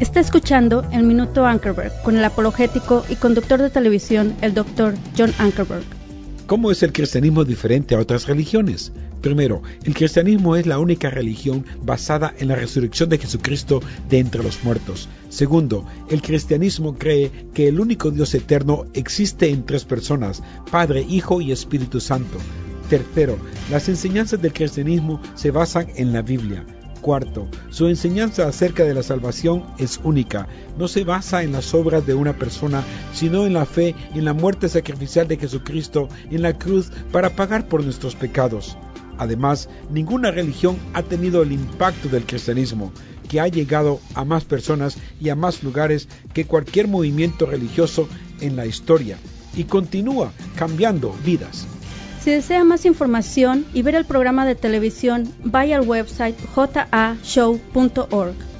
Está escuchando el Minuto Ankerberg con el apologético y conductor de televisión, el Dr. John Ankerberg. ¿Cómo es el cristianismo diferente a otras religiones? Primero, el cristianismo es la única religión basada en la resurrección de Jesucristo de entre los muertos. Segundo, el cristianismo cree que el único Dios eterno existe en tres personas, Padre, Hijo y Espíritu Santo. Tercero, las enseñanzas del cristianismo se basan en la Biblia. Cuarto, su enseñanza acerca de la salvación es única. No se basa en las obras de una persona, sino en la fe en la muerte sacrificial de Jesucristo en la cruz para pagar por nuestros pecados. Además, ninguna religión ha tenido el impacto del cristianismo, que ha llegado a más personas y a más lugares que cualquier movimiento religioso en la historia, y continúa cambiando vidas. Si desea más información y ver el programa de televisión, vaya al website jashow.org.